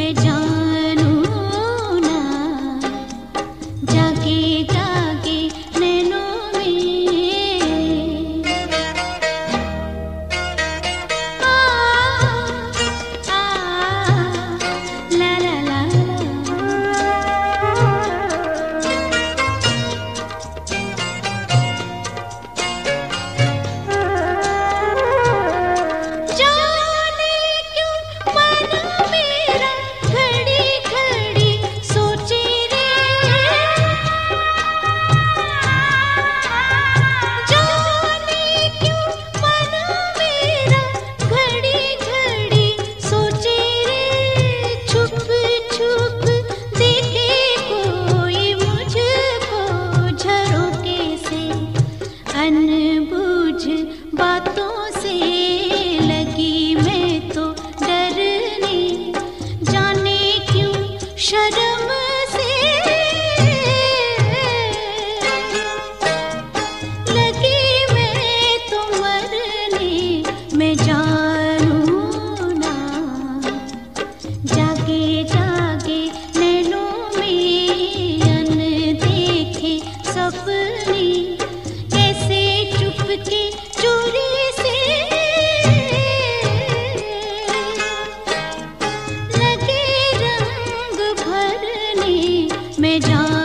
मैं जानू ना, जागे जागे नैनों में आ, ला ला ला अनबूझ बातों से लगी मैं तो डरने, जाने क्यों शर्म से लगी मैं तो मरने। मैं जानू ना, जागे जागे नैनों में अनदेखे सपने, चुपके चोरी से लगे रंग भरने। मैं